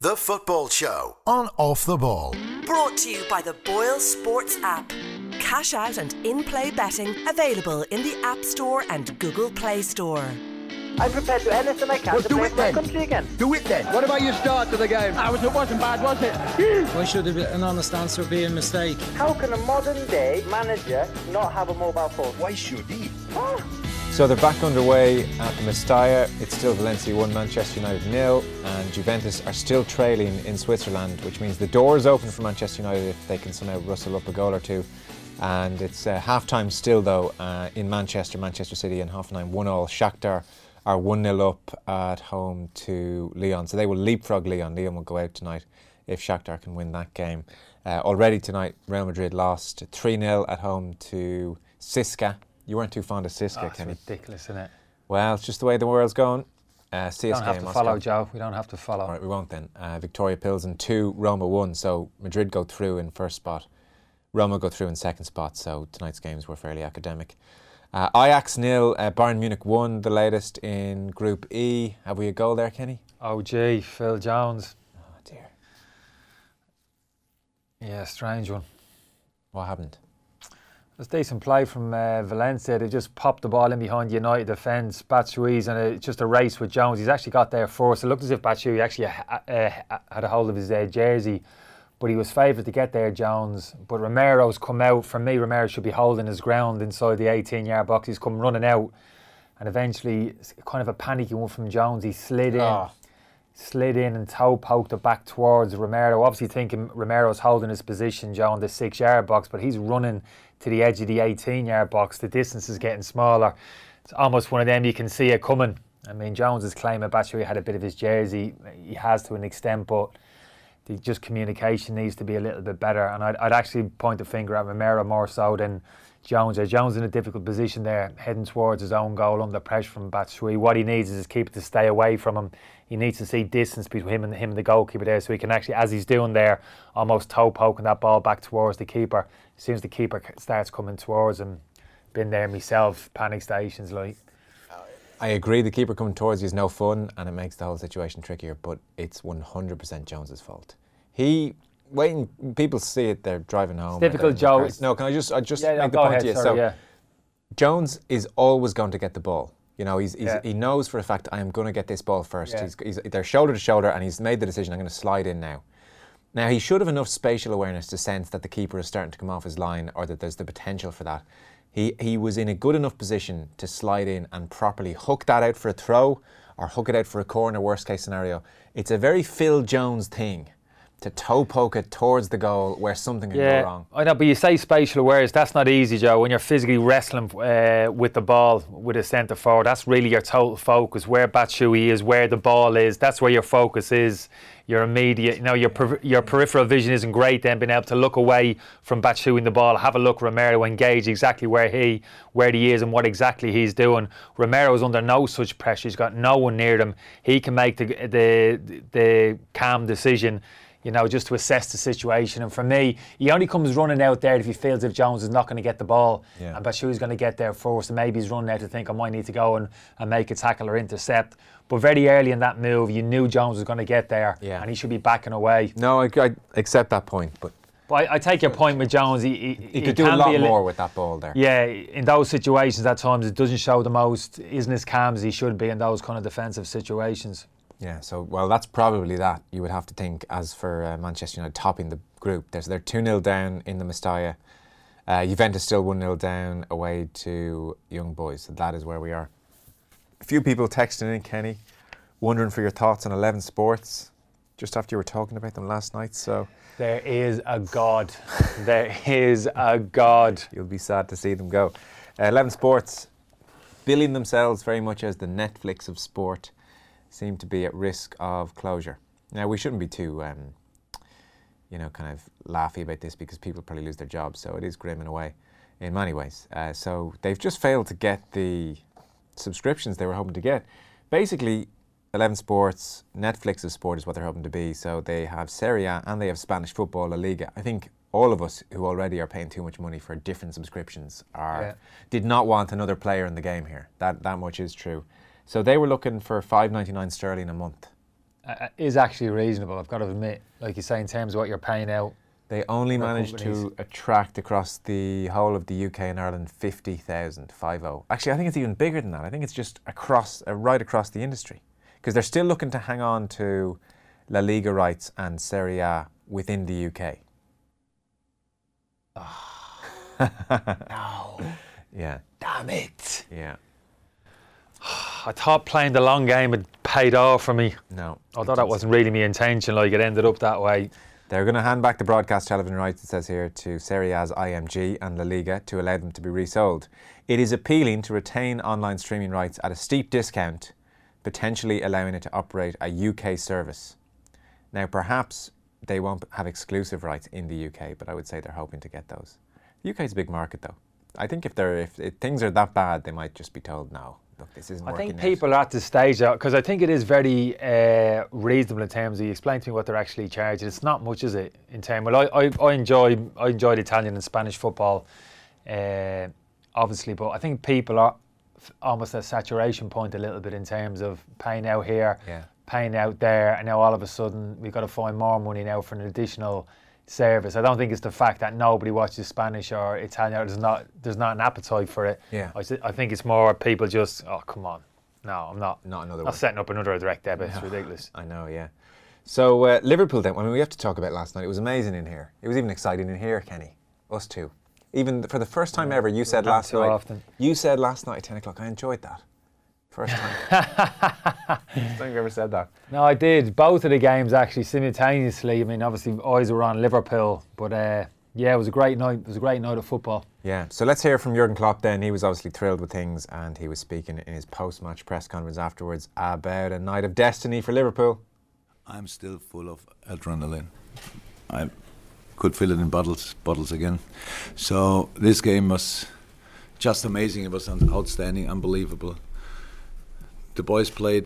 The Football Show on Off the Ball. Brought to you by the Boyle Sports app. Cash out and in-play betting available in the App Store and Google Play Store. I'm prepared to do anything I can to play for my country again. Do it then. What about your start to the game? It wasn't bad, was it? Why should an honest answer be a mistake? How can a modern day manager not have a mobile phone? Why should he? So they're back underway at the Mestalla. It's still Valencia 1, Manchester United 0, and Juventus are still trailing in Switzerland, which means the door is open for Manchester United if they can somehow rustle up a goal or two. And it's half-time still, though, in Manchester City, and Hoffenheim 1-1. Shakhtar are 1-0 up at home to Lyon. So they will leapfrog Lyon. Lyon will go out tonight if Shakhtar can win that game. Already tonight, Real Madrid lost 3-0 at home to Cisca. You weren't too fond of Cisca, Kenny. It's ridiculous, isn't it? Well, it's just the way the world's going. CSKA We don't have to follow, Joe. We don't have to follow. All right, we won't then. Victoria Pilsen 2, Roma 1. So Madrid go through in first spot. Roma go through in second spot. So tonight's games were fairly academic. Ajax 0, Bayern Munich 1, the latest in Group E. Have we a goal there, Kenny? Oh, gee, Phil Jones. Oh, dear. Yeah, strange one. What happened? It was decent play from Valencia. They just popped the ball in behind the United defence. Batshuayi's and it's just a race with Jones. He's actually got there first. It looked as if Batshuayi actually had a hold of his jersey, but he was favoured to get there, Jones. But Romero's come out. For me, Romero should be holding his ground inside the 18-yard box. He's come running out, and eventually, it's kind of a panicky one from Jones. He slid in and toe poked it back towards Romero. Obviously thinking Romero's holding his position, Joe, in the 6-yard box, but he's running to the edge of the 18-yard box. The distance is getting smaller. It's almost one of them you can see it coming. I mean, Jones is claiming Batshuayi had a bit of his jersey. He has to an extent, but just communication needs to be a little bit better. And I'd actually point the finger at Romero more so than Jones. Jones in a difficult position there, heading towards his own goal under pressure from Batshuayi. What he needs is his keeper to stay away from him. He needs to see distance between him and the goalkeeper there, so he can actually, as he's doing there, almost toe poking that ball back towards the keeper. As soon as the keeper starts coming towards him, been there myself, panic stations like. I agree, the keeper coming towards you is no fun, and it makes the whole situation trickier, but it's 100% Jones's fault. People see it, they're driving home. It's difficult, Joe. No, can I just make the point to you? So, Jones is always going to get the ball. You know, he knows for a fact, I am going to get this ball first. Yeah. They're shoulder to shoulder, and he's made the decision, I'm going to slide in now. Now, he should have enough spatial awareness to sense that the keeper is starting to come off his line, or that there's the potential for that. He was in a good enough position to slide in and properly hook that out for a throw, or hook it out for a corner, worst case scenario. It's a very Phil Jones thing to toe poke it towards the goal where something can go wrong. I know, but you say spatial awareness, that's not easy, Joe. When you're physically wrestling with the ball, with a centre forward, that's really your total focus, where Batshuayi is, where the ball is, that's where your focus is. Your immediate, your peripheral vision isn't great then, being able to look away from Batshuayi in the ball, have a look Romero, engage exactly where he is and what exactly he's doing. Romero's under no such pressure, he's got no one near him. He can make the calm decision, just to assess the situation. And for me, he only comes running out there if he feels if Jones is not going to get the ball. Yeah. And Batshuayi's going to get there first, and maybe he's running out to think, I might need to go and make a tackle or intercept. But very early in that move, you knew Jones was going to get there, and he should be backing away. No, I accept that point, but I take your point with Jones. He could do a lot more with that ball there. Yeah, in those situations at times, it doesn't show the most, isn't as calm as he should be in those kind of defensive situations. Yeah, so, that's probably that, you would have to think, as for Manchester United topping the group. They're 2-0 down in the Mestalla. Juventus still 1-0 down away to Young Boys. So that is where we are. A few people texting in, Kenny, wondering for your thoughts on 11 Sports, just after you were talking about them last night. So there is a God. There is a God. You'll be sad to see them go. 11 Sports, billing themselves very much as the Netflix of sport, seem to be at risk of closure. Now, we shouldn't be too, kind of laughy about this, because people probably lose their jobs, so it is grim in a way, in many ways. So they've just failed to get the subscriptions they were hoping to get. Basically, 11 Sports, Netflix of sport is what they're hoping to be. So they have Serie A and they have Spanish football, La Liga. I think all of us who already are paying too much money for different subscriptions did not want another player in the game here. That much is true. So they were looking for $5.99 sterling a month is actually reasonable, I've got to admit. Like you say, in terms of what you're paying out. They only for managed companies. to attract across the whole of the UK and Ireland 50,000, 50. Actually, I think it's even bigger than that. I think it's just right across the industry. Because they're still looking to hang on to La Liga rights and Serie A within the UK. No. Yeah. Damn it. Yeah. I thought playing the long game had paid off for me. No. Although that wasn't really my intention, like it ended up that way. They're going to hand back the broadcast television rights, it says here, to Serie A's IMG and La Liga to allow them to be resold. It is appealing to retain online streaming rights at a steep discount, potentially allowing it to operate a UK service. Now, perhaps they won't have exclusive rights in the UK, but I would say they're hoping to get those. The UK is a big market, though. I think if things are that bad, they might just be told, no, look, this isn't working. I think people are at the stage, because I think it is very reasonable in terms of, you explain to me what they're actually charging. It's not much, is it? In terms, well, I enjoy Italian and Spanish football, obviously, but I think people are almost at a saturation point a little bit in terms of paying out here, paying out there, and now all of a sudden we've got to find more money now for an additional service. I don't think it's the fact that nobody watches Spanish or Italian. There's not an appetite for it. Yeah. I think it's more people just, oh, come on. No, I'm not. Not another Not one. setting up another direct debit. It's ridiculous. I know, yeah. So Liverpool then, I mean, we have to talk about last night. It was amazing in here. It was even exciting in here, Kenny. Us too. Even for the first time ever, you said last night. Often. You said last night at 10 o'clock, I enjoyed that. First time. First time you've ever said that. No, I did. Both of the games actually simultaneously. I mean, obviously eyes were on Liverpool, but yeah, it was a great night. It was a great night of football. Yeah, so let's hear from Jurgen Klopp then. He was obviously thrilled with things, and he was speaking in his post-match press conference afterwards about a night of destiny for Liverpool. I'm still full of adrenaline. I could feel it in bottles again. So this game was just amazing. It was outstanding, unbelievable. The boys played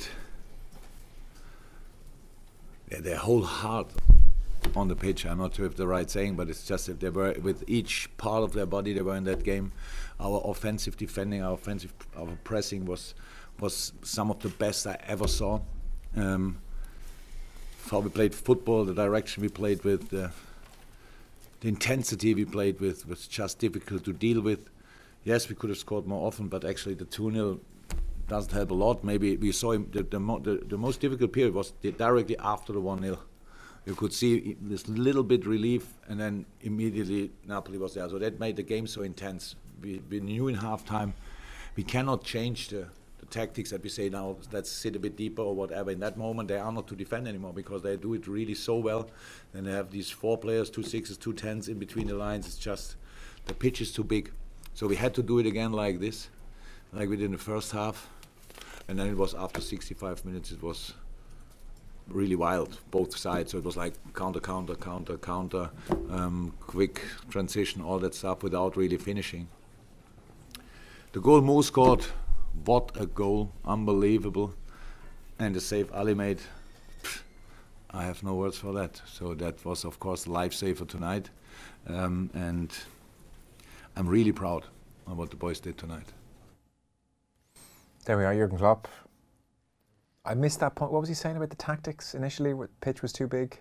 their whole heart on the pitch. I'm not sure if the right saying, but it's just if they were with each part of their body, they were in that game. Our offensive defending, our pressing was some of the best I ever saw. How we played football, the direction we played with, the intensity we played with was just difficult to deal with. Yes, we could have scored more often, but actually the 2-0 doesn't help a lot. Maybe we saw him, the most difficult period was directly after the 1-0. You could see this little bit relief, and then immediately Napoli was there. So that made the game so intense. We knew in halftime we cannot change the tactics that we say now, let's sit a bit deeper or whatever. In that moment, they are not to defend anymore because they do it really so well. Then they have these 4 players, 2 6s, 2 10s in between the lines. It's just, the pitch is too big. So we had to do it again like this, like we did in the first half. And then it was after 65 minutes, it was really wild, both sides. So it was like counter, quick transition, all that stuff without really finishing. The goal Mo scored, what a goal, unbelievable. And the save Ali made, I have no words for that. So that was, of course, the lifesaver tonight. And I'm really proud of what the boys did tonight. There we are, Jurgen Klopp. I missed that point. What was he saying about the tactics initially? The pitch was too big?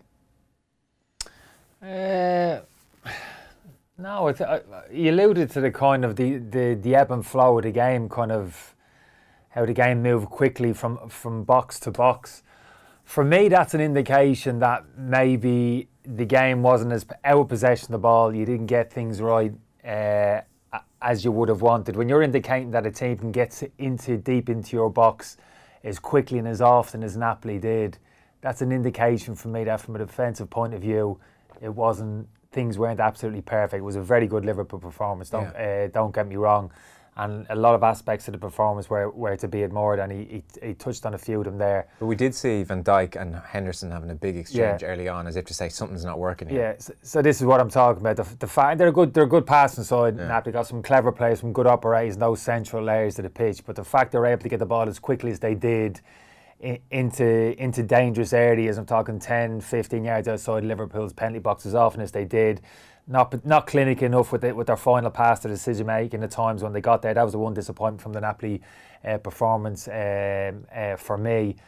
No, he alluded to the kind of the ebb and flow of the game, kind of how the game moved quickly from box to box. For me, that's an indication that maybe the game wasn't as out of possession of the ball. You didn't get things right as you would have wanted. When you're indicating that a team can get deep into your box as quickly and as often as Napoli did, that's an indication for me that from a defensive point of view, things weren't absolutely perfect. It was a very good Liverpool performance, don't get me wrong. And a lot of aspects of the performance were to be admired, and he touched on a few of them there. But we did see Van Dijk and Henderson having a big exchange early on, as if to say something's not working here. Yeah, so this is what I'm talking about. The fact they're a good passing side. Napoli got some clever plays, some good operators, those central areas of the pitch. But the fact they're able to get the ball as quickly as they did into dangerous areas, I'm talking 10, 15 yards outside Liverpool's penalty box as often as they did. Not clinical enough with their final pass to decision making at times when they got there. That was the one disappointment from the Napoli performance for me.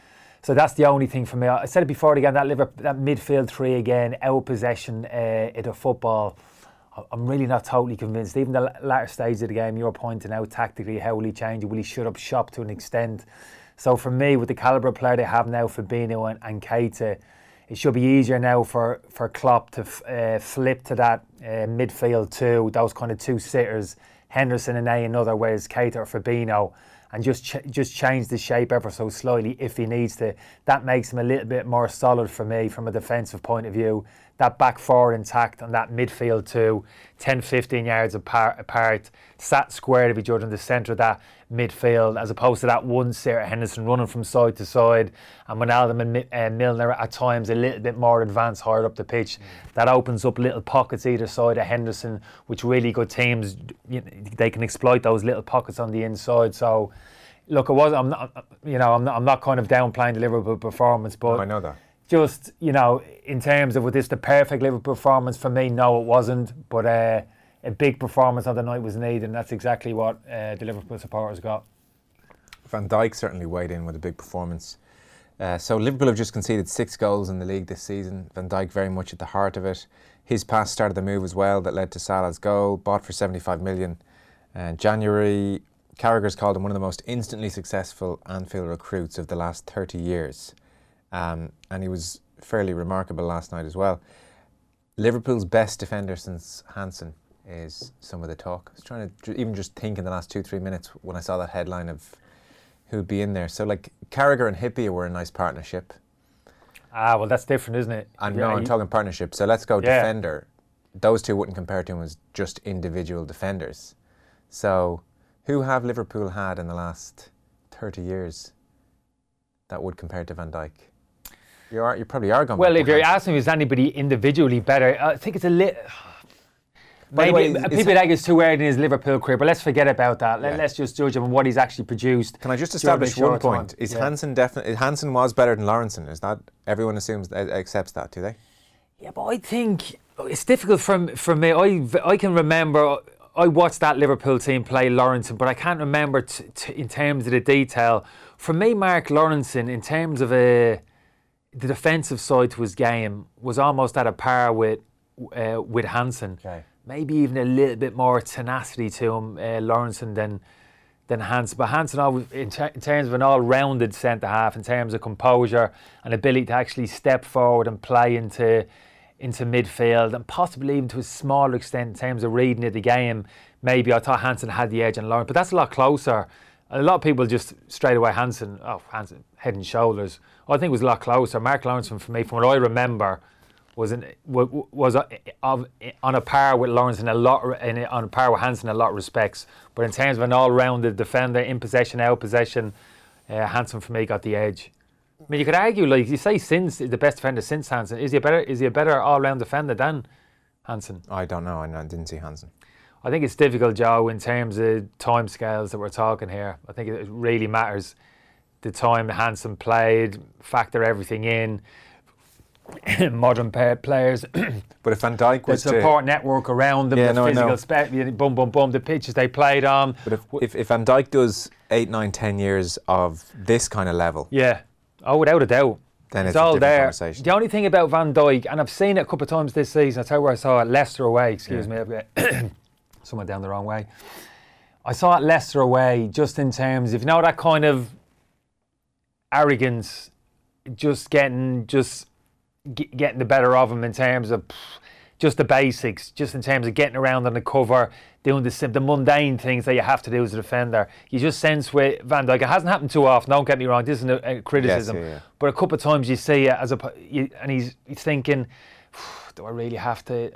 So that's the only thing for me. I said it before again, that midfield three again, out possession in the football. I'm really not totally convinced. Even the latter stage of the game, you're pointing out tactically, how will he change it? Will he shut up shop to an extent? So for me, with the calibre of player they have now, Fabinho and Keita, it should be easier now for Klopp to flip to that midfield two, those kind of two sitters, Henderson and another, whereas Keita or Fabinho, and just change the shape ever so slightly if he needs to. That makes him a little bit more solid for me from a defensive point of view. That back four intact and that midfield too, 10-15 yards apart, sat square to be judged in the centre of that midfield, as opposed to that one Sarah Henderson running from side to side, and Wijnaldum and Milner at times a little bit more advanced higher up the pitch. That opens up little pockets either side of Henderson, which really good teams, they can exploit those little pockets on the inside. So look, I'm not kind of downplaying the Liverpool performance, but I know that. Just, in terms of, was this the perfect Liverpool performance? For me, no, it wasn't. But a big performance on the night was needed, and that's exactly what the Liverpool supporters got. Van Dijk certainly weighed in with a big performance. So Liverpool have just conceded 6 goals in the league this season. Van Dijk very much at the heart of it. His pass started the move as well that led to Salah's goal, bought for 75 million. January, Carragher's called him one of the most instantly successful Anfield recruits of the last 30 years. And he was fairly remarkable last night as well. Liverpool's best defender since Hansen is some of the talk. I was trying to even just think in the last 2-3 minutes when I saw that headline of who'd be in there. So like Carragher and Hyypiä were a nice partnership. Well, that's different, isn't it? I'm talking partnership. So let's go defender. Those two wouldn't compare to him as just individual defenders. So who have Liverpool had in the last 30 years that would compare to Van Dijk? You probably are going. Well, if you're asking me, is anybody individually better? I think it's a little. Maybe people think it's too early in his Liverpool career, but let's forget about that. Let's just judge him on what he's actually produced. Can I just establish one point? Is Hansen definitely? Hansen was better than Lawrenson. Is that everyone accepts that? Do they? Yeah, but I think it's difficult for me. I can remember. I watched that Liverpool team play Lawrenson, but I can't remember in terms of the detail. For me, Mark Lawrenson, in terms of the defensive side to his game, was almost at a par with Hansen. Okay. Maybe even a little bit more tenacity to him, Lawrenson, than Hansen. But Hansen, always, in terms of an all-rounded centre-half, in terms of composure and ability to actually step forward and play into midfield, and possibly even to a smaller extent in terms of reading of the game, maybe I thought Hansen had the edge on Lawrence. But that's a lot closer. A lot of people just straight away Hansen, head and shoulders. I think it was a lot closer. Mark Lawrence, for me, from what I remember, was on a par with Lawrence on a par with Hansen in a lot of respects. But in terms of an all-rounded defender, in possession, out possession, Hansen for me got the edge. I mean, you could argue, like you say, since the best defender since Hansen, is he a better all-round defender than Hansen? I don't know. I didn't see Hansen. I think it's difficult, Joe, in terms of timescales that we're talking here. I think it really matters the time Hansen played, factor everything in. Modern players. But if Van Dijk was the support network around them, the physical boom, boom, boom, the pitches they played on. But if Van Dijk does 8, 9, 10 years of this kind of level, without a doubt, then it's all a different there. conversation. The only thing about Van Dijk, and I've seen it a couple of times this season, I'll tell you where I saw it, Leicester away, excuse me, I've got someone down the wrong way. I saw it Leicester away, just in terms, if you know that kind of arrogance, just getting the better of him in terms of just the basics, just in terms of getting around on the cover, doing the mundane things that you have to do as a defender. You just sense with Van Dijk, it hasn't happened too often, don't get me wrong, this isn't a criticism, but a couple of times you see it and he's thinking, do I really have to?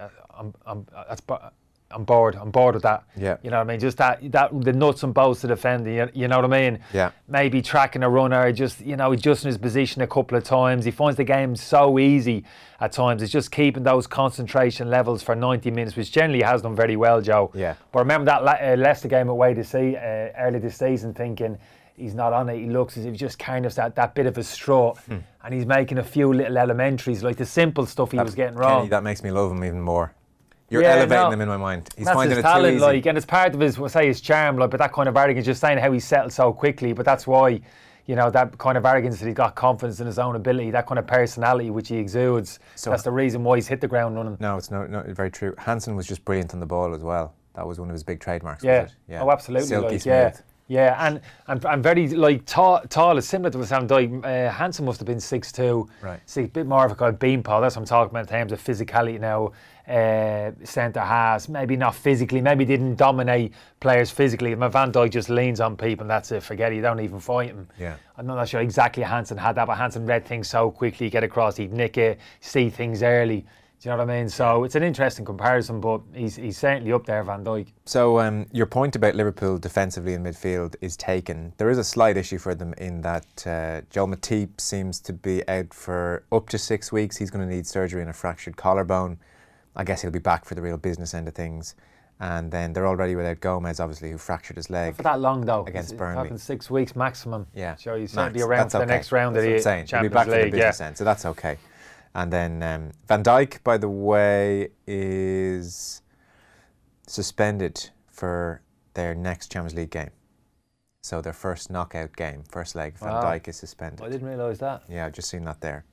I'm bored with that. Yeah. You know what I mean? Just that the nuts and bolts of defending, you know what I mean? Yeah. Maybe tracking a runner, just adjusting his position a couple of times. He finds the game so easy at times. It's just keeping those concentration levels for 90 minutes, which generally has done very well, Joe. Yeah. But I remember that Leicester game away to see early this season, thinking he's not on it. He looks as if he just kind of that bit of a strut, and he's making a few little elementaries, like the simple stuff he was getting wrong. Kenny, that makes me love him even more. You're elevating him in my mind. He's finding his it talent, too easy. and it's part of his charm, but that kind of arrogance, just saying how he settled so quickly. But that's why, you know, that kind of arrogance that he's got, confidence in his own ability, that kind of personality which he exudes. So that's the reason why he's hit the ground running. No, it's not very true. Hansen was just brilliant on the ball as well. That was one of his big trademarks. Yeah. Was it? Yeah. Oh, absolutely. Silky like, smooth. Yeah, and very like tall is similar to Van Dijk. Hansen must have been 6'2". Right. See, a bit more of a kind of beanpole. That's what I'm talking about in terms of physicality now. Centre halves, maybe not physically, maybe didn't dominate players physically. Van Dijk just leans on people and that's it. Forget it. You don't even fight him. Yeah. I'm not sure exactly Hansen had that, but Hansen read things so quickly, get across, he'd nick it, see things early. Do you know what I mean? So it's an interesting comparison, but he's certainly up there, Van Dijk. So your point about Liverpool defensively in midfield is taken. There is a slight issue for them in that Joel Matip seems to be out for up to 6 weeks. He's going to need surgery on a fractured collarbone. I guess he'll be back for the real business end of things. And then they're already without Gomez, obviously, who fractured his leg. Not for that long, though. Against Burnley. Talking 6 weeks maximum. Yeah. So he's Max. certainly around That's for the okay. next round of the That's what I'm saying. He'll be Champions back for the League. business end, so that's okay. And then Van Dijk, by the way, is suspended for their next Champions League game. So their first knockout game, first leg, Van Dijk is suspended. I didn't realise that. Yeah, I've just seen that there.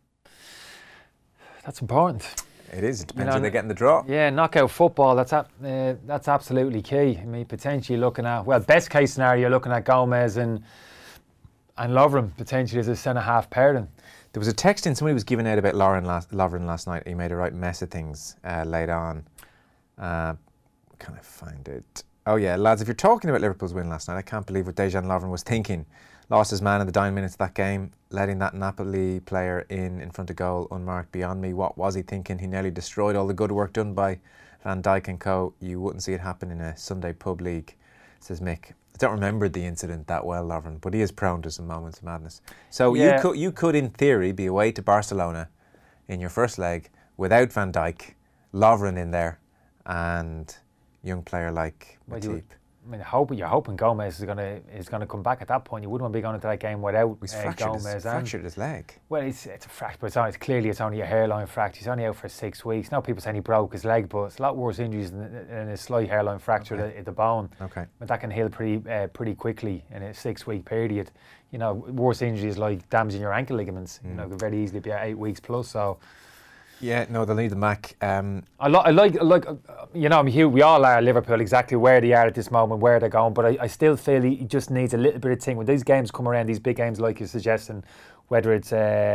That's important. It is. It depends who they get in the draw. Yeah, knockout football, that's absolutely key. I mean, potentially looking at, well, best case scenario, you're looking at Gomez and Lovren potentially as a centre-half pairing. There was a text in, somebody was giving out about Lovren last night. He made a right mess of things late on. Can I find it? Oh yeah, lads, if you're talking about Liverpool's win last night, I can't believe what Dejan Lovren was thinking. Lost his man in the dying minutes of that game, letting that Napoli player in front of goal unmarked. Beyond me, what was he thinking? He nearly destroyed all the good work done by Van Dijk and co. You wouldn't see it happen in a Sunday pub league, says Mick. I don't remember the incident that well, Lovren, but he is prone to some moments of madness. So Yeah. you could, in theory, be away to Barcelona in your first leg without Van Dijk, Lovren in there, and young player like Matip. I mean, you're hoping Gomez is gonna come back at that point. You wouldn't want to be going into that game without He's Gomez. fractured his leg. Well, it's a fracture, but it's clearly only a hairline fracture. He's only out for 6 weeks. Now people saying he broke his leg, but it's a lot worse injuries than a slight hairline fracture at the bone. Okay. But that can heal pretty quickly in a 6 week period. You know, worse injuries like damaging your ankle ligaments. You know, could very easily be at 8 weeks plus. So. Yeah, no, they'll need the Mac. I like, you know, we all are Liverpool, exactly where they are at this moment, where they're going, but I still feel he just needs a little bit of thing. When these games come around, these big games like you're suggesting, whether it's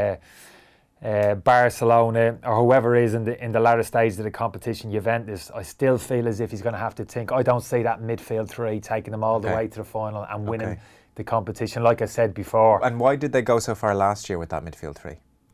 Barcelona or whoever is in the latter stages of the competition, Juventus, I still feel as if he's going to have to think. I don't see that midfield three taking them all the way to the final and winning the competition, like I said before. And why did they go so far last year with that midfield three?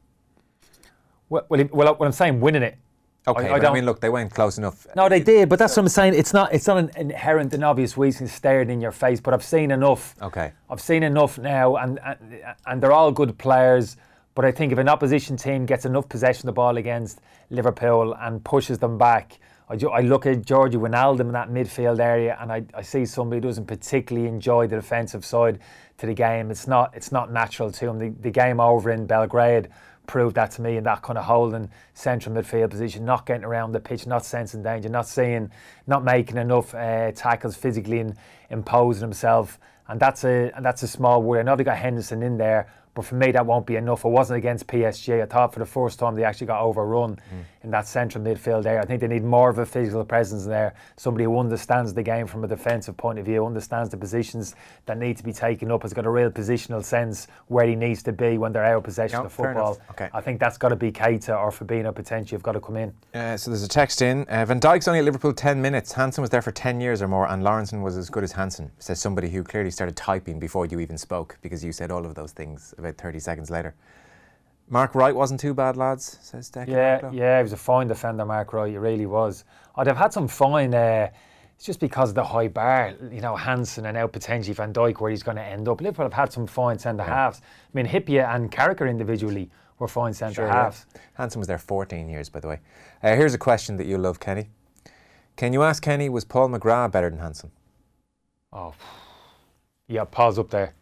Well, when I'm saying winning it, okay, I mean, look, they went close enough. No, they did, but that's what I'm saying. It's not an inherent and obvious reason staring in your face. But I've seen enough. Okay. I've seen enough now, and they're all good players. But I think if an opposition team gets enough possession of the ball against Liverpool and pushes them back, I look at Georgie Wijnaldum in that midfield area, and I see somebody who doesn't particularly enjoy the defensive side to the game. It's not natural to him. The game over in Belgrade proved that to me, in that kind of holding central midfield position, not getting around the pitch, not sensing danger, not making enough tackles physically and imposing himself. And that's a small worry. I know they got Henderson in there, but for me that won't be enough. It wasn't against PSG. I thought for the first time they actually got overrun in that central midfield area. I think they need more of a physical presence there, somebody who understands the game from a defensive point of view, understands the positions that need to be taken up, has got a real positional sense where he needs to be when they're out of possession of football. Okay. I think that's got to be Keita or Fabinho potentially have got to come in. So there's a text in. Van Dijk's only at Liverpool 10 minutes. Hansen was there for 10 years or more, and Lawrenson was as good as Hansen, says somebody who clearly started typing before you even spoke, because you said all of those things about 30 seconds later. Mark Wright wasn't too bad, lads, says Declan. Yeah, he was a fine defender, Mark Wright. He really was. I'd have had some fine. It's just because of the high bar, you know, Hansen and now potentially Van Dijk, where he's going to end up. Liverpool have had some fine centre halves. I mean, Hyypiä and Carragher individually were fine centre halves. Yeah. Hansen was there 14 years, by the way. Here's a question that you'll love, Kenny. Can you ask Kenny, was Paul McGrath better than Hansen? Oh, yeah, Paul's up there.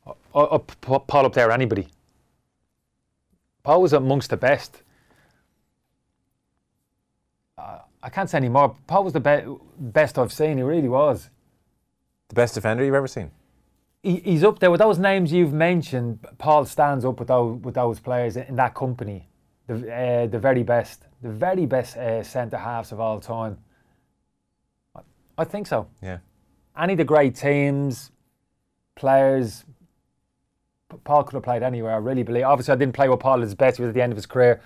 Paul up there, anybody. Paul was amongst the best. I can't say any more. Paul was the best I've seen. He really was. The best defender you've ever seen? He's up there with those names you've mentioned. Paul stands up with those players in that company. The very best centre halves of all time. I think so. Yeah. Any of the great teams, players. Paul could have played anywhere. I really believe. Obviously, I didn't play with Paul at his best. He was at the end of his career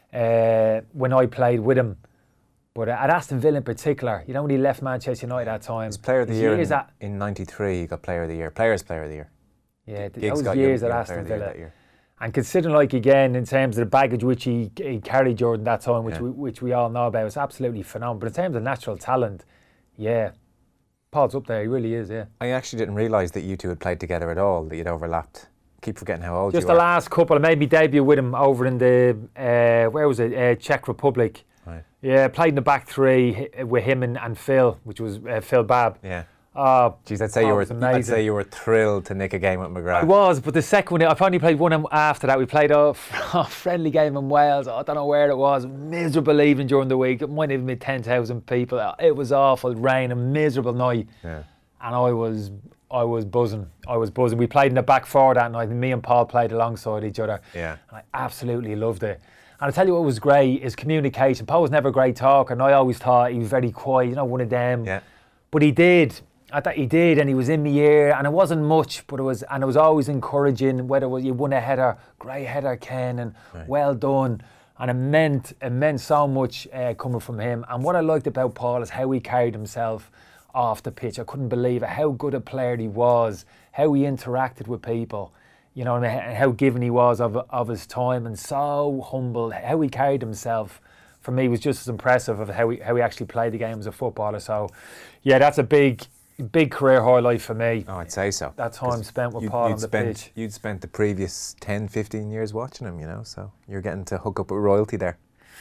when I played with him. But at Aston Villa in particular, you know, when he left Manchester United at that time. He was Player of the Year in '93. He got Player of the Year, Players Player of the Year. Yeah, those years at Aston Villa. And considering, like, again, in terms of the baggage which he carried during that time, which we all know about, it's absolutely phenomenal. But in terms of natural talent, yeah, Paul's up there. He really is, yeah. I actually didn't realise that you two had played together at all, that you'd overlapped. Keep forgetting how old you are. Just the last couple. I made my debut with him over in the, where was it, Czech Republic. Right. Yeah, played in the back three with him and Phil, which was Phil Babb. Yeah. Oh, geez, I'd say you were thrilled to nick a game with McGrath. I was, but the second one, I've only played one after that. We played a friendly game in Wales. I don't know where it was. Miserable evening during the week. It might have been 10,000 people. It was awful. Rain, a miserable night. Yeah. And I was buzzing. We played in the back four that night, and me and Paul played alongside each other. Yeah. And I absolutely loved it. And I tell you what was great is communication. Paul was never a great talker, and I always thought he was very quiet, you know, one of them. Yeah. But he did. I thought he did, and he was in my ear, and it wasn't much, but it was always encouraging. Whether it was you won a header, great header, Ken, and well done, and it meant so much coming from him. And what I liked about Paul is how he carried himself off the pitch. I couldn't believe it, how good a player he was, how he interacted with people, you know, and how given he was of his time, and so humble. How he carried himself, for me, was just as impressive of how he actually played the game as a footballer. So, yeah, that's a big career highlight for me. Oh, I'd say so. That time spent with Paul on the pitch. You'd spent the previous 10, 15 years watching him, you know, so you're getting to hook up with royalty there.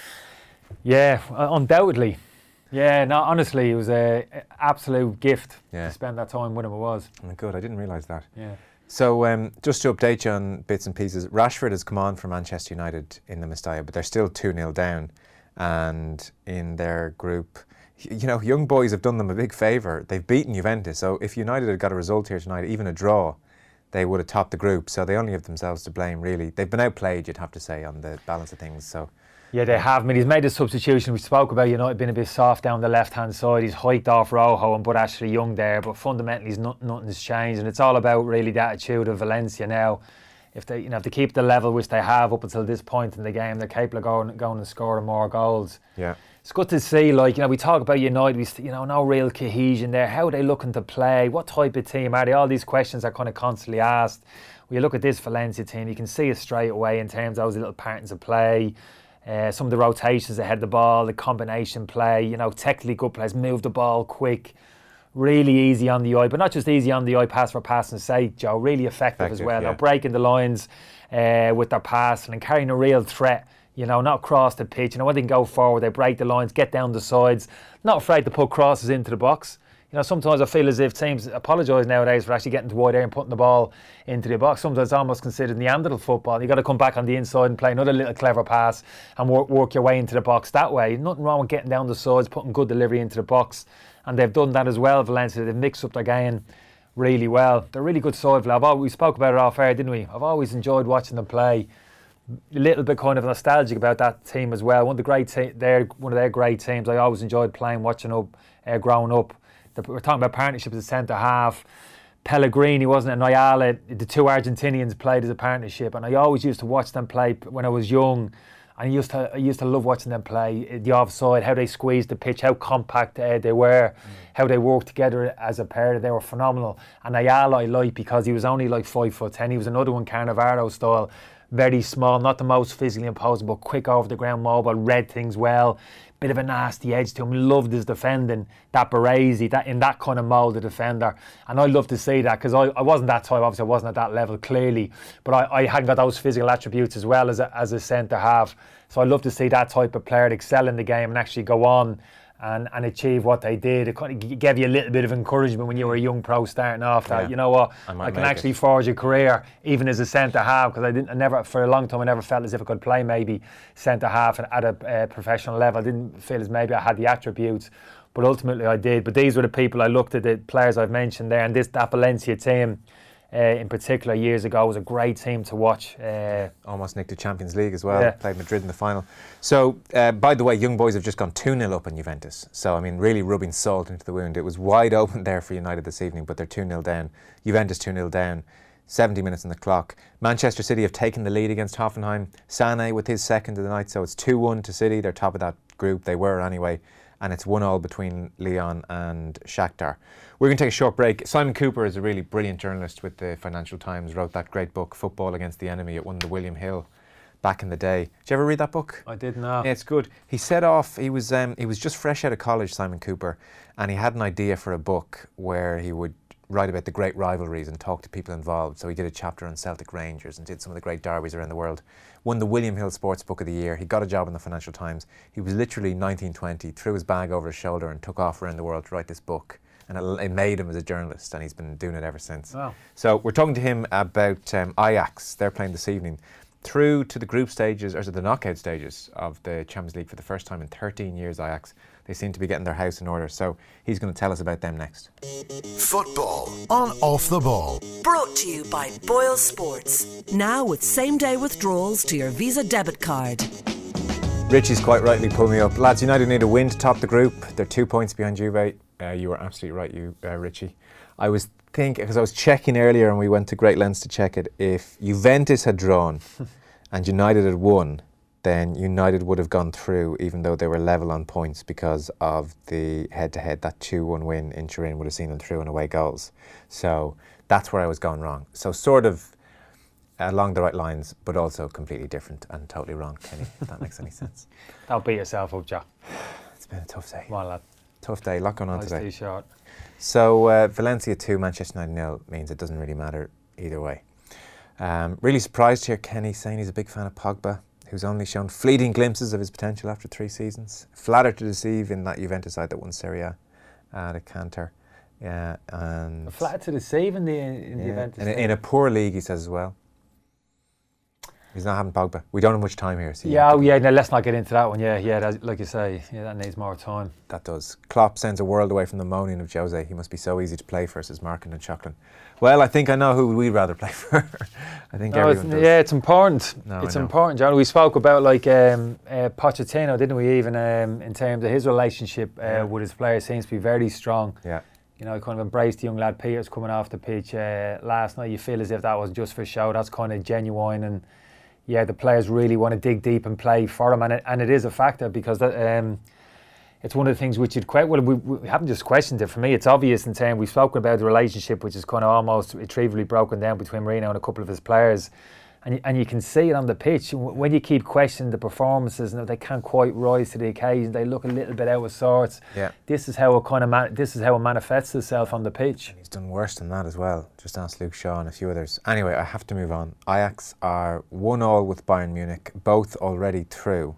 Yeah, undoubtedly. Yeah, no, honestly, it was an absolute gift to spend that time with him. It was. Oh, good, I didn't realise that. Yeah. So, just to update you on bits and pieces, Rashford has come on for Manchester United in the Mestalla, but they're still 2-0 down, and in their group, you know, young boys have done them a big favour. They've beaten Juventus, so if United had got a result here tonight, even a draw, they would have topped the group. So they only have themselves to blame, really. They've been outplayed, you'd have to say, on the balance of things. So yeah, they have. I mean, he's made a substitution. We spoke about United being a bit soft down the left-hand side. He's hiked off Rojo and put Ashley Young there, but fundamentally, nothing's changed, and it's all about really the attitude of Valencia now. If they keep the level which they have up until this point in the game, they're capable of going and scoring more goals. Yeah. It's good to see, like, you know, we talk about United, no real cohesion there. How are they looking to play? What type of team are they? All these questions are kind of constantly asked. When you look at this Valencia team, you can see it straight away in terms of those little patterns of play, some of the rotations ahead of the ball, the combination play, you know, technically good players, move the ball quick, really easy on the eye, but not just easy on the eye, pass for passing's sake, Joe, really effective as well. Yeah. They're breaking the lines with their passing and carrying a real threat. You know, not across the pitch. You know, when they can go forward, they break the lines, get down the sides. Not afraid to put crosses into the box. You know, sometimes I feel as if teams apologise nowadays for actually getting to wide area and putting the ball into the box. Sometimes it's almost considered Neanderthal football. You've got to come back on the inside and play another little clever pass and work your way into the box that way. Nothing wrong with getting down the sides, putting good delivery into the box. And they've done that as well, Valencia. They've mixed up their game really well. They're a really good side. We spoke about it off air, didn't we? I've always enjoyed watching them play. A little bit kind of nostalgic about that team as well. One of their great teams. I always enjoyed playing, watching up, growing up. We're talking about partnerships as centre half. Pellegrini, wasn't it? Ayala, the two Argentinians played as a partnership, and I always used to watch them play when I was young. And I used to love watching them play the offside, how they squeezed the pitch, how compact they were, how they worked together as a pair. They were phenomenal. And Ayala I like because he was only like 5'10". He was another one, Cannavaro style. Very small, not the most physically imposing, but quick over the ground, mobile, read things well. Bit of a nasty edge to him. Loved his defending, that Baresi, in that kind of mould of defender. And I love to see that because I wasn't that type, obviously I wasn't at that level clearly, but I hadn't got those physical attributes as well as a centre half. So I love to see that type of player excel in the game and actually go on and achieve what they did. It kind of gave you a little bit of encouragement when you were a young pro starting off that, you know what, I can actually forge a career even as a centre half, because for a long time I never felt as if I could play maybe centre half at a professional level. I didn't feel as maybe I had the attributes, but ultimately I did. But these were the people I looked at, the players I've mentioned there, and that Valencia team. in particular years ago, was a great team to watch. Almost nicked the Champions League as well. Yeah. Played Madrid in the final. So, by the way, Young Boys have just gone 2-0 up on Juventus. So, I mean, really rubbing salt into the wound. It was wide open there for United this evening, but they're 2-0 down. Juventus 2-0 down. 70 minutes on the clock. Manchester City have taken the lead against Hoffenheim. Sané with his second of the night, so it's 2-1 to City. They're top of that group. They were anyway. And it's 1-1 between Lyon and Shakhtar. We're going to take a short break. Simon Cooper is a really brilliant journalist with the Financial Times, wrote that great book, Football Against the Enemy. It won the William Hill back in the day. Did you ever read that book? I did not. Yeah, it's good. He set off, he was just fresh out of college, Simon Cooper, and he had an idea for a book where he would write about the great rivalries and talk to people involved. So he did a chapter on Celtic Rangers and did some of the great derbies around the world. Won the William Hill Sports Book of the Year. He got a job in the Financial Times. He was literally 1920, threw his bag over his shoulder and took off around the world to write this book. And it made him as a journalist, and he's been doing it ever since. Wow. So we're talking to him about Ajax. They're playing this evening. Through to the group stages, or to the knockout stages of the Champions League for the first time in 13 years, Ajax. They seem to be getting their house in order, so he's going to tell us about them next. Football on Off the Ball. Brought to you by Boyle Sports. Now with same-day withdrawals to your Visa debit card. Richie's quite rightly pulled me up. Lads, United need a win to top the group. They're 2 points behind Juve. You were absolutely right, Richie. I was thinking, because I was checking earlier and we went to great lengths to check it, if Juventus had drawn and United had won, then United would have gone through even though they were level on points because of the head-to-head. That 2-1 win in Turin would have seen them through on away goals. So that's where I was going wrong. So sort of along the right lines, but also completely different and totally wrong, Kenny, if that makes any sense. Don't beat yourself up, Jack. It's been a tough day. Come on, lad. Tough day, a lot going on Life's today. too short. So Valencia 2, Manchester United 0 means it doesn't really matter either way. Really surprised here, Kenny saying he's a big fan of Pogba, who's only shown fleeting glimpses of his potential after 3 seasons. Flattered to deceive in that Juventus side that won Serie A at Cantor. Yeah, and Flattered to deceive in the Juventus. In a poor league, he says as well. He's not having Pogba. We don't have much time here. So no, let's not get into that one. Like you say, that needs more time. That does. Klopp sends a world away from the moaning of Jose. He must be so easy to play for, says Markin and Chocklin. Well, I think I know who we'd rather play for. I think everyone does. Yeah, it's important. No, it's important, John. We spoke about Pochettino, didn't we? Even in terms of his relationship with his players, seems to be very strong. Yeah. You know, kind of embraced the young lad Peters coming off the pitch last night. You feel as if that was just for show. That's kind of genuine, and yeah, the players really want to dig deep and play for him, and it is a factor because it's one of the things which we haven't just questioned it. For me, it's obvious in terms we've spoken about the relationship, which is kind of almost irretrievably broken down between Mourinho and a couple of his players, and you can see it on the pitch when you keep questioning the performances and they can't quite rise to the occasion. They look a little bit out of sorts. Yeah, this is how it manifests itself on the pitch. And he's done worse than that as well. Just ask Luke Shaw and a few others. Anyway, I have to move on. Ajax are 1-1 with Bayern Munich, both already through.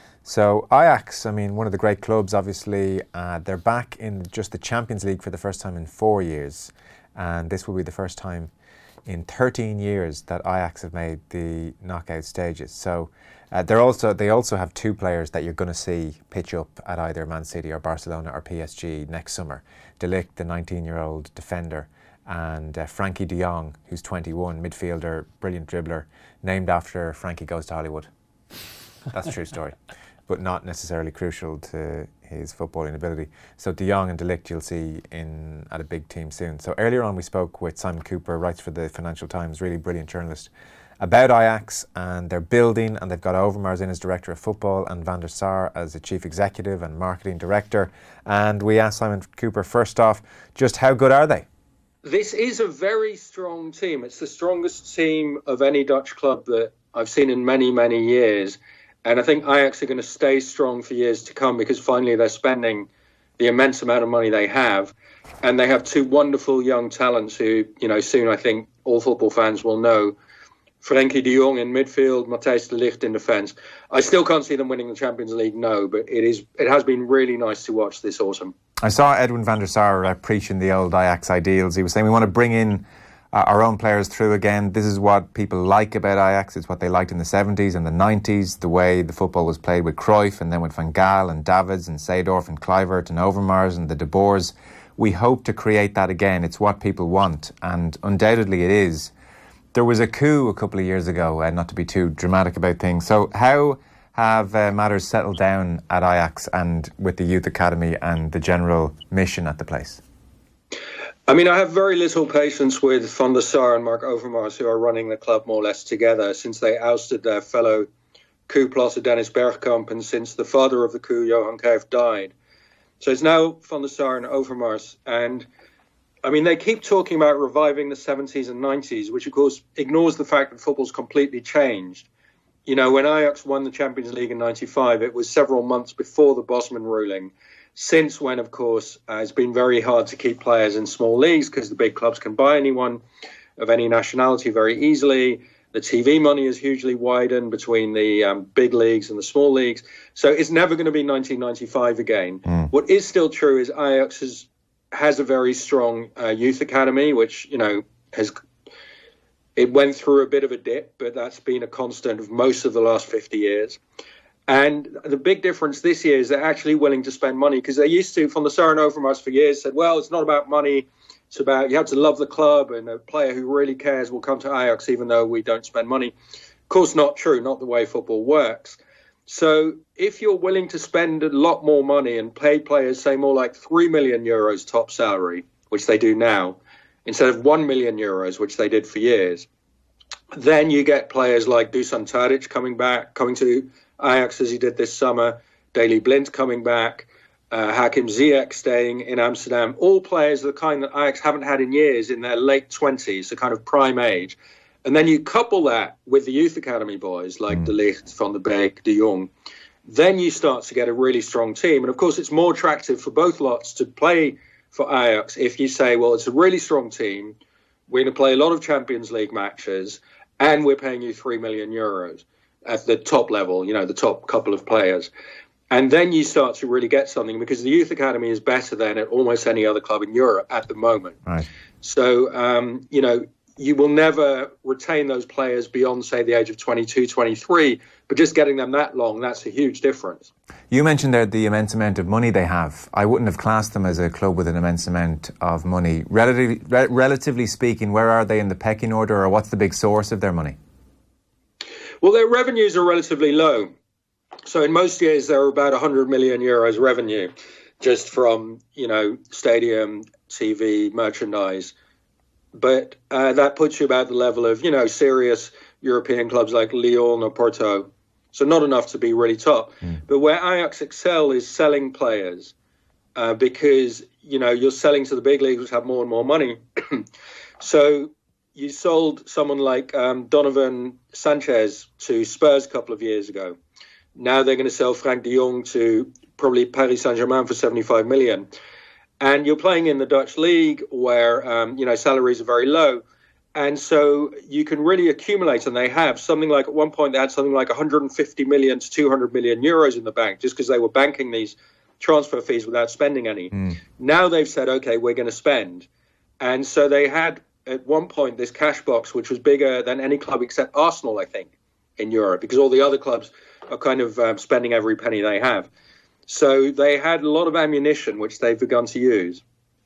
So Ajax, I mean, one of the great clubs, obviously. They're back in just the Champions League for the first time in 4 years, and this will be the first time in 13 years that Ajax have made the knockout stages. So they also have 2 players that you're going to see pitch up at either Man City or Barcelona or PSG next summer. De Ligt, the 19-year-old defender, and Frankie de Jong, who's 21, midfielder, brilliant dribbler, named after Frankie Goes to Hollywood. That's a true story, but not necessarily crucial to his footballing ability. So de Jong and De Ligt you'll see at a big team soon. So earlier on we spoke with Simon Cooper, writes for the Financial Times, really brilliant journalist, about Ajax and their building, and they've got Overmars in as Director of Football and Van der Sar as the Chief Executive and Marketing Director. And we asked Simon Cooper first off, just how good are they? This is a very strong team. It's the strongest team of any Dutch club that I've seen in many, many years. And I think Ajax are going to stay strong for years to come because finally they're spending the immense amount of money they have. And they have 2 wonderful young talents who, soon I think all football fans will know. Frenkie de Jong in midfield, Matthijs de Ligt in defence. I still can't see them winning the Champions League, no, but it has been really nice to watch this autumn. I saw Edwin van der Sar preaching the old Ajax ideals. He was saying we want to bring in our own players through again. This is what people like about Ajax. It's what they liked in the 70s and the 90s, the way the football was played with Cruyff and then with Van Gaal and Davids and Seedorf and Kluivert and Overmars and the De Boers. we hope to create that again. It's what people want, and undoubtedly it is. There was a coup a couple of years ago, not to be too dramatic about things. So how have matters settled down at Ajax and with the Youth Academy and the general mission at the place? I mean, I have very little patience with Van der Sar and Mark Overmars, who are running the club more or less together since they ousted their fellow coup plotter Dennis Bergkamp and since the father of the coup, Johan Cruyff, died. So it's now Van der Sar and Overmars. And, I mean, they keep talking about reviving the 70s and 90s, which, of course, ignores the fact that football's completely changed. You know, when Ajax won the Champions League in 95, it was several months before the Bosman ruling. Since when, of course, it's been very hard to keep players in small leagues because the big clubs can buy anyone of any nationality very easily. The TV money is hugely widened between the big leagues and the small leagues. So it's never going to be 1995 again. What is still true is Ajax has a very strong youth academy, which, you know, it went through a bit of a dip, but that's been a constant of most of the last 50 years. And the big difference this year is they're actually willing to spend money, because they used to, Van der Sar and Overmars for years said, well, it's not about money. It's about you have to love the club, and a player who really cares will come to Ajax even though we don't spend money. Of course, not true, not the way football works. So if you're willing to spend a lot more money and pay players, say, more like 3 million euros top salary, which they do now, instead of 1 million euros, which they did for years, then you get players like Dusan Tadic coming to Ajax as he did this summer, Daley Blind coming back, Hakim Ziyech staying in Amsterdam, all players of the kind that Ajax haven't had in years in their late 20s, the kind of prime age. And then you couple that with the youth academy boys like De Ligt, Van der Beek, De Jong, then you start to get a really strong team. And of course, it's more attractive for both lots to play for Ajax if you say, well, it's a really strong team, we're going to play a lot of Champions League matches, and we're paying you 3 million euros at the top level, you know, the top couple of players. And then you start to really get something, because the youth academy is better than at almost any other club in Europe at the moment. Right. So, you know, you will never retain those players beyond, say, the age of 22, 23, but just getting them that long, that's a huge difference. You mentioned there the immense amount of money they have. I wouldn't have classed them as a club with an immense amount of money. Relatively speaking, where are they in the pecking order, or what's the big source of their money? Well, their revenues are relatively low. So in most years, there are about 100 million euros revenue just from, you know, stadium, TV, merchandise. But that puts you about the level of, you know, serious European clubs like Lyon or Porto. So not enough to be really top. But where Ajax excel is selling players because, you know, you're selling to the big leagues which have more and more money. So you sold someone like Donovan Sanchez to Spurs a couple of years ago. Now they're going to sell Frank de Jong to probably Paris Saint-Germain for 75 million. And you're playing in the Dutch league where, you know, salaries are very low. And so you can really accumulate, and they have something like, at one point they had something like 150 million to 200 million euros in the bank just because they were banking these transfer fees without spending any. Now they've said, okay, we're going to spend. And so they had at one point this cash box, which was bigger than any club except Arsenal, I think, in Europe, because all the other clubs are kind of spending every penny they have. So they had a lot of ammunition, which they've begun to use.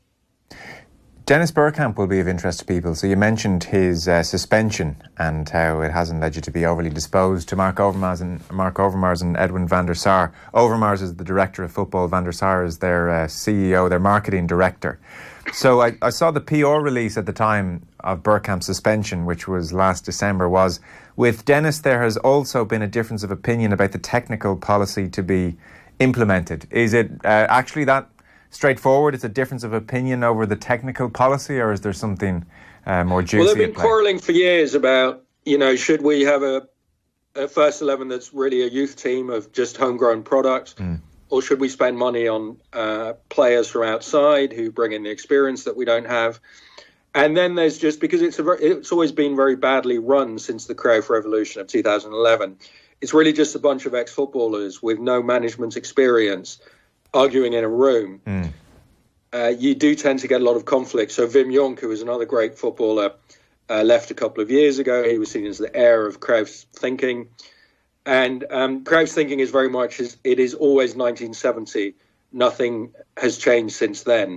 Dennis Bergkamp will be of interest to people. So you mentioned his suspension and how it hasn't led you to be overly disposed to Mark Overmars and Edwin van der Sar. Overmars is the director of football. Van der Sar is their CEO, their marketing director. So I saw the PR release at the time of Bergkamp's suspension, which was last December, was with Dennis there has also been a difference of opinion about the technical policy to be implemented. Is it actually that straightforward? It's a difference of opinion over the technical policy, or is there something more juicy? Well, they've been quarrelling for years about, you know, should we have a first 11 that's really a youth team of just homegrown products, or should we spend money on players from outside who bring in the experience that we don't have? And then there's just, because it's always been very badly run since the Cruyff Revolution of 2011. It's really just a bunch of ex-footballers with no management experience arguing in a room. You do tend to get a lot of conflict. So Wim Jonk, who was another great footballer, left a couple of years ago. He was seen as the heir of Cruyff's thinking. And Cruyff's thinking is very much, it is always 1970. Nothing has changed since then.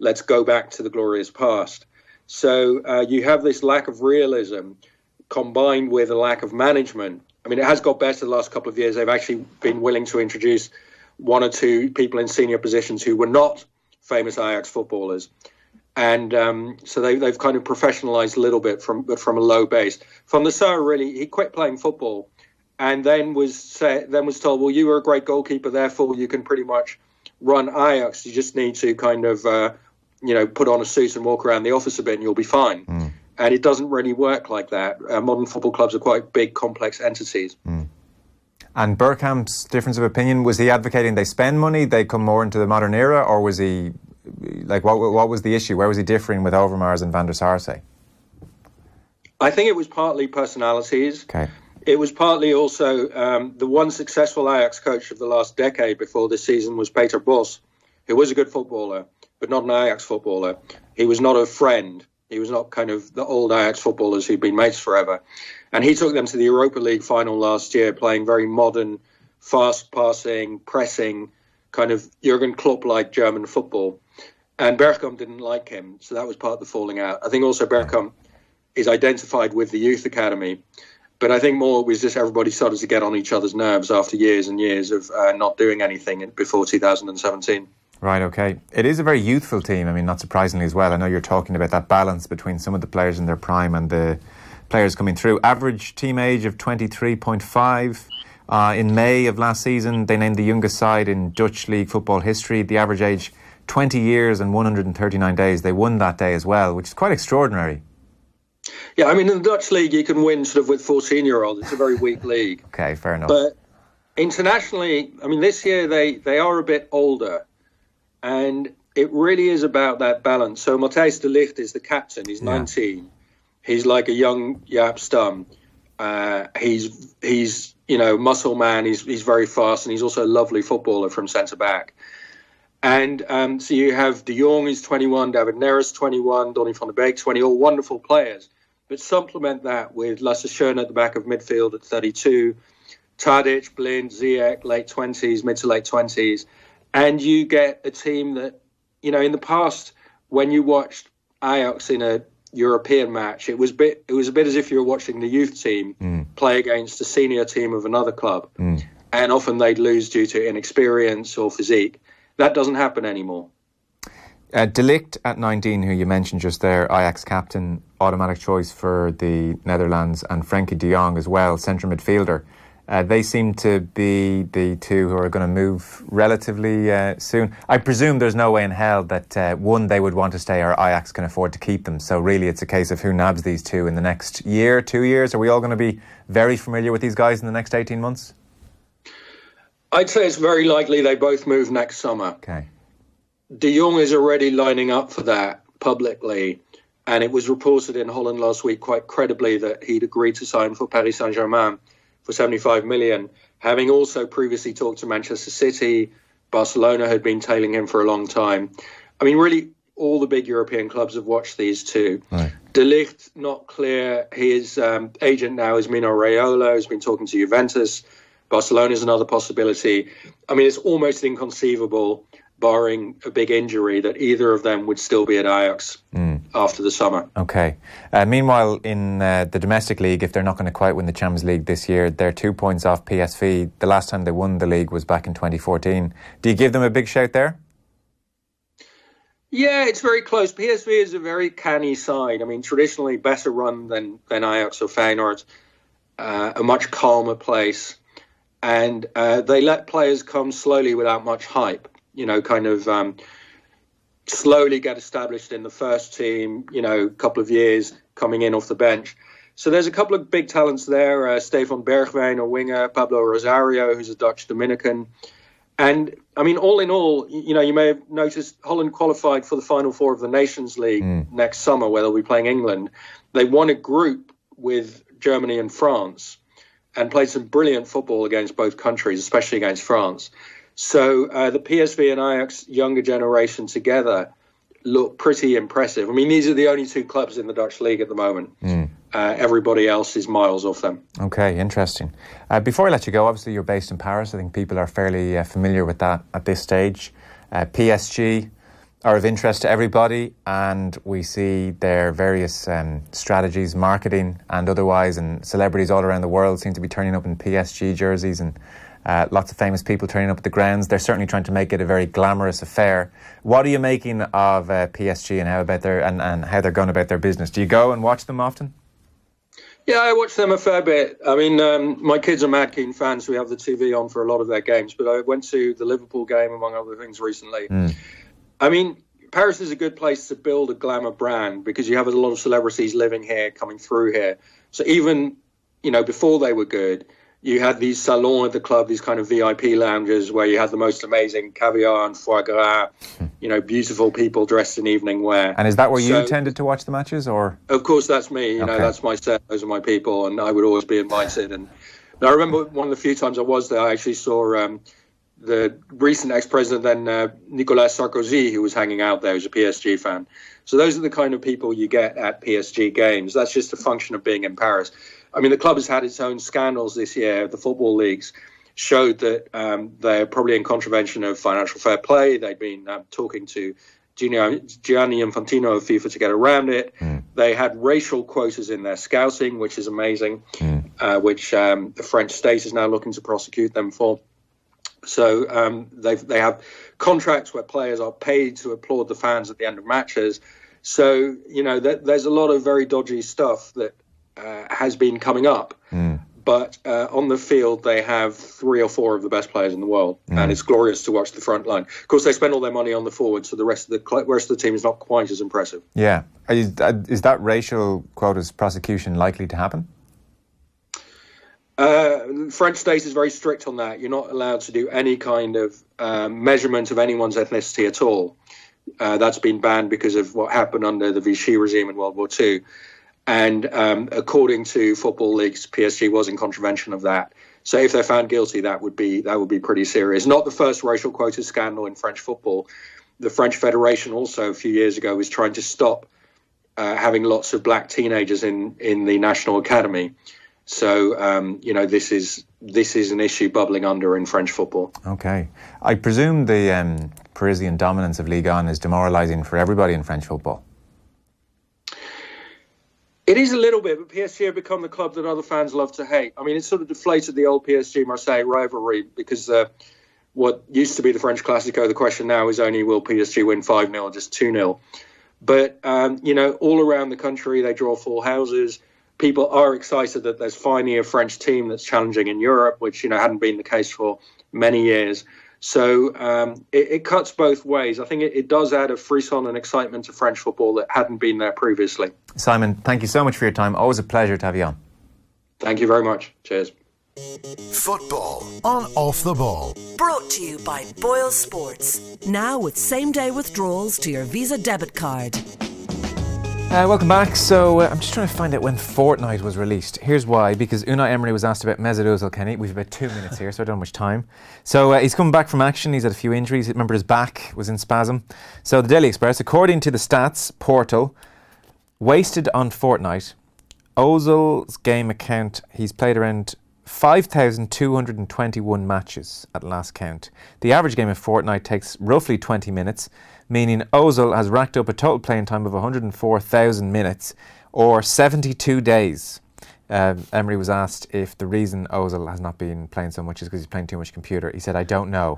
let's go back to the glorious past. So you have this lack of realism combined with a lack of management. I mean, it has got better the last couple of years. They've actually been willing to introduce one or two people in senior positions who were not famous Ajax footballers. And so they've kind of professionalized a little bit from a low base. Van der Sar, really, he quit playing football and then was told, well, you were a great goalkeeper, therefore you can pretty much run Ajax. You just need to kind of, put on a suit and walk around the office a bit and you'll be fine. And it doesn't really work like that. Modern football clubs are quite big, complex entities. And Bergkamp's difference of opinion, was he advocating they spend money, they come more into the modern era, or was he, like, what was the issue? Where was he differing with Overmars and Van der Sar, say? I think it was partly personalities. Okay. It was partly also the one successful Ajax coach of the last decade before this season was Peter Bos, who was a good footballer, but not an Ajax footballer. He was not a friend. He was not kind of the old Ajax footballers who'd been mates forever. And he took them to the Europa League final last year, playing very modern, fast-passing, pressing, kind of Jurgen Klopp-like German football. And Bergkamp didn't like him, so that was part of the falling out. I think also Bergkamp is identified with the youth academy. But I think more it was just everybody started to get on each other's nerves after years and years of not doing anything before 2017. Right, okay. It is a very youthful team, I mean, not surprisingly as well. I know you're talking about that balance between some of the players in their prime and the players coming through. Average team age of 23.5. In May of last season, they named the youngest side in Dutch league football history. The average age, 20 years and 139 days. They won that day as well, which is quite extraordinary. Yeah, I mean, in the Dutch league, you can win sort of with 14-year-olds. It's a very weak league. Okay, fair enough. But internationally, I mean, this year they are a bit older. And it really is about that balance. So Matthijs de Ligt is the captain. He's 19. He's like a young Jaap Stam. He's muscle man. He's very fast, and he's also a lovely footballer from centre back. And so you have De Jong, who's 21, David Neres, 21, Donny van de Beek, 20, all wonderful players. But supplement that with Lasse Schöne at the back of midfield at 32, Tadic, Blind, Ziyech, late 20s, mid to late 20s. And you get a team that, in the past, when you watched Ajax in a European match, it was a bit as if you were watching the youth team play against a senior team of another club. And often they'd lose due to inexperience or physique. That doesn't happen anymore. De Ligt at 19, who you mentioned just there, Ajax captain, automatic choice for the Netherlands, and Frenkie de Jong as well, central midfielder. They seem to be the two who are going to move relatively soon. I presume there's no way in hell that one, they would want to stay, or Ajax can afford to keep them. So really it's a case of who nabs these two in the next year, 2 years. Are we all going to be very familiar with these guys in the next 18 months? I'd say it's very likely they both move next summer. Okay. De Jong is already lining up for that publicly. And it was reported in Holland last week quite credibly that he'd agreed to sign for Paris Saint-Germain for 75 million, having also previously talked to Manchester City. Barcelona had been tailing him for a long time. I mean, really, all the big European clubs have watched these two. Right. De Ligt, not clear. His agent now is Mino Raiola, who's been talking to Juventus. Barcelona is another possibility. I mean, it's almost inconceivable, barring a big injury, that either of them would still be at Ajax after the summer. Okay. Meanwhile, in the domestic league, if they're not going to quite win the Champions League this year, they're 2 points off PSV. The last time they won the league was back in 2014. Do you give them a big shout there? Yeah, it's very close. PSV is a very canny side. I mean, traditionally better run than Ajax or Feyenoord. A much calmer place. And they let players come slowly without much hype. Slowly get established in the first team, a couple of years coming in off the bench. So there's a couple of big talents there. Stefan Bergwijn, a winger, Pablo Rosario, who's a Dutch Dominican. And, I mean, all in all, you may have noticed Holland qualified for the Final Four of the Nations League next summer, where they'll be playing England. They won a group with Germany and France and played some brilliant football against both countries, especially against France. So the PSV and Ajax younger generation together look pretty impressive. I mean, these are the only two clubs in the Dutch league at the moment. Everybody else is miles off them. Okay, interesting. Before I let you go, obviously you're based in Paris. I think people are fairly familiar with that at this stage. PSG, are of interest to everybody, and we see their various strategies, marketing and otherwise, and celebrities all around the world seem to be turning up in PSG jerseys, and lots of famous people turning up at the grounds. They're certainly trying to make it a very glamorous affair. What are you making of PSG and how they're going about their business? Do you go and watch them often? Yeah, I watch them a fair bit. I mean, my kids are mad keen fans. We have the TV on for a lot of their games. But I went to the Liverpool game, among other things, recently. I mean, Paris is a good place to build a glamour brand because you have a lot of celebrities living here, coming through here. So even, before they were good, you had these salons at the club, these kind of VIP lounges where you had the most amazing caviar and foie gras, beautiful people dressed in evening wear. And is that where you tended to watch the matches, or? Of course, that's me. That's my set. Those are my people, and I would always be invited. And I remember one of the few times I was there, I actually saw the recent ex-president then, Nicolas Sarkozy, who was hanging out there, who's a PSG fan. So those are the kind of people you get at PSG games. That's just a function of being in Paris. I mean, the club has had its own scandals this year. The football leagues showed that they're probably in contravention of financial fair play. They'd been talking to Gianni Infantino of FIFA to get around it. They had racial quotas in their scouting, which is amazing, which the French state is now looking to prosecute them for. So they have contracts where players are paid to applaud the fans at the end of matches. So, there's a lot of very dodgy stuff that has been coming up. But on the field, they have 3 or 4 of the best players in the world, and it's glorious to watch the front line. Of course, they spend all their money on the forward, so the rest of the team is not quite as impressive. Yeah. Is that racial quotas prosecution likely to happen? The French state is very strict on that. You're not allowed to do any kind of measurement of anyone's ethnicity at all. That's been banned because of what happened under the Vichy regime in World War II. And according to football leagues, PSG was in contravention of that. So if they're found guilty, that would be pretty serious. Not the first racial quota scandal in French football. The French Federation also a few years ago was trying to stop having lots of black teenagers in the national academy. So this is an issue bubbling under in French football. Okay, I presume the Parisian dominance of Ligue 1 is demoralising for everybody in French football. It is a little bit, but PSG have become the club that other fans love to hate. I mean, it's sort of deflated the old PSG-Marseille rivalry because what used to be the French Classico, the question now is only will PSG win 5-0 or just 2-0. But, all around the country, they draw full houses. People are excited that there's finally a French team that's challenging in Europe, which, hadn't been the case for many years. So it cuts both ways. I think it does add a frisson and excitement to French football that hadn't been there previously. Simon, thank you so much for your time. Always a pleasure to have you on. Thank you very much. Cheers. Football on Off the Ball. Brought to you by Boyle Sports. Now with same-day withdrawals to your Visa debit card. Welcome back. So I'm just trying to find out when Fortnite was released. Here's why, because Unai Emery was asked about Mesut Ozil, Kenny. We've about 2 minutes here, so I don't have much time. So he's coming back from action. He's had a few injuries. Remember, his back was in spasm. So the Daily Express, according to the stats portal, wasted on Fortnite, Ozil's game account, he's played around 5,221 matches at last count. The average game of Fortnite takes roughly 20 minutes, meaning Ozil has racked up a total playing time of 104,000 minutes, or 72 days. Emery was asked if the reason Ozil has not been playing so much is because he's playing too much computer. He said, I don't know.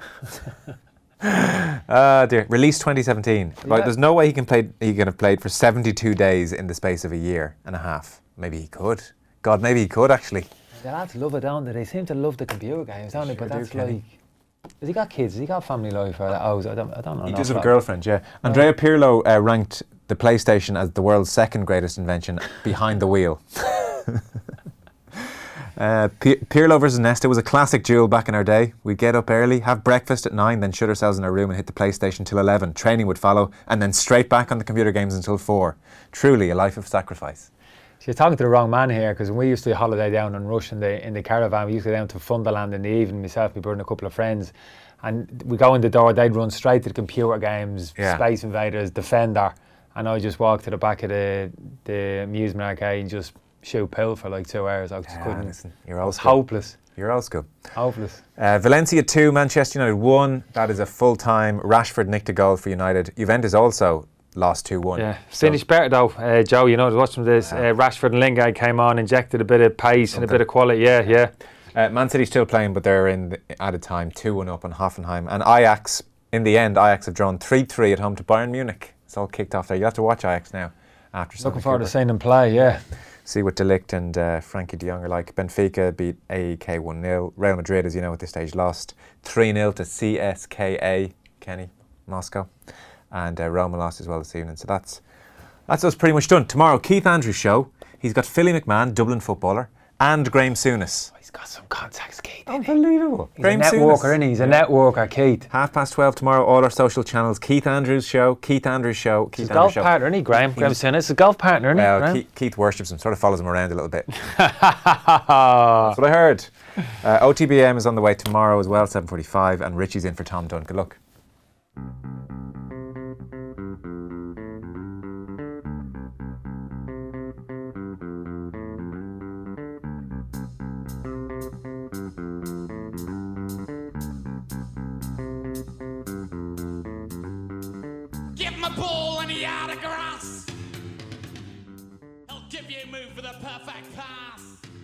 Dear. Released 2017. Yeah. Right, there's no way he can have played for 72 days in the space of a year and a half. Maybe he could. God, maybe he could actually. The lads love it, don't they? They seem to love the computer games, don't they? But that's like... Has he got kids? Has he got family life? I don't know. He does have a girlfriend, yeah. Andrea Pirlo ranked the PlayStation as the world's second greatest invention behind the wheel. Pirlo versus Nesta was a classic duel back in our day. We'd get up early, have breakfast at 9, then shut ourselves in our room and hit the PlayStation till 11. Training would follow, and then straight back on the computer games until 4. Truly a life of sacrifice. You're talking to the wrong man here, because when we used to holiday down in Rush in the caravan, we used to go down to Funderland in the evening, myself, my brother and a couple of friends, and we go in the door, they'd run straight to the computer games, Space Invaders, Defender, and I just walk to the back of the amusement arcade and just shoot pool for like 2 hours. I just couldn't. Listen, you're old hopeless. You're old school. Hopeless. Valencia 2, Manchester United 1. That is a full-time. Rashford nicked a goal for United. Juventus also lost 2-1. Yeah, finished better though, Joe. You know, I was watching this. Rashford and Lingard came on, injected a bit of pace and a bit of quality. Yeah. Man City's still playing, but they're in the added time 2-1 up on Hoffenheim. And Ajax, in the end, Ajax have drawn 3-3 at home to Bayern Munich. It's all kicked off there. You have to watch Ajax now. Looking forward to seeing them play. Yeah. See what De Ligt and Frankie de Jong are like. Benfica beat AEK 1-0. Real Madrid, as you know, at this stage lost 3-0 to CSKA, Kenny, Moscow. And Roma lost as well this evening. So that's us pretty much done. Tomorrow, Keith Andrews' show. He's got Philly McMahon, Dublin footballer, and Graeme Souness. He's got some contacts, Keith. Unbelievable. He's a networker, isn't he? He's a networker, Keith. 12:30 tomorrow, all our social channels. Keith Andrews' show, Keith Andrews' show, Keith Andrews' show. Golf partner, isn't he, Graeme? Graeme Souness is a golf partner, isn't he? Well, Keith worships him, sort of follows him around a little bit. That's what I heard. OTBM is on the way tomorrow as well, 7:45, and Richie's in for Tom Dunn. Good luck. Give him a ball and he out of grass. He'll give you a move for the perfect pass.